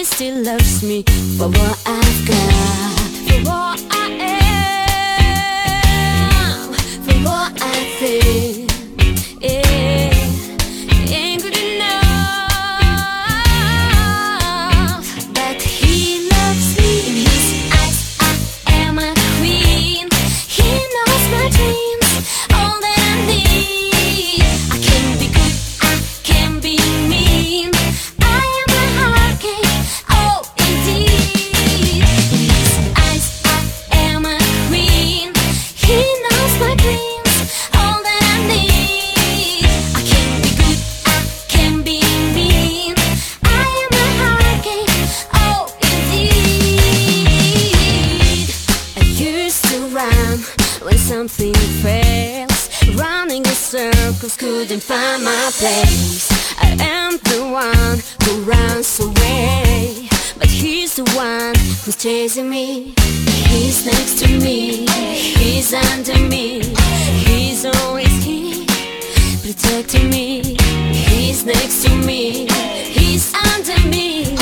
still loves me for what I've got, for what I am, for what I think. Yeah, ain't good enough, but he loves me. In his eyes I am a queen. He knows my dreams, all that I need. I can be good, I can be mean. I am a hurricane, oh indeed. In his eyes I am a queen. He knows my dreams, all that I need. I can be good, I can be mean. I am a hurricane, oh indeed. I used to run when something fails, running in circles, couldn't find my place. I am the one who runs away, but he's the one who's chasing me. He's next to me, he's under me, he's always here, protecting me. He's next to me, he's under me,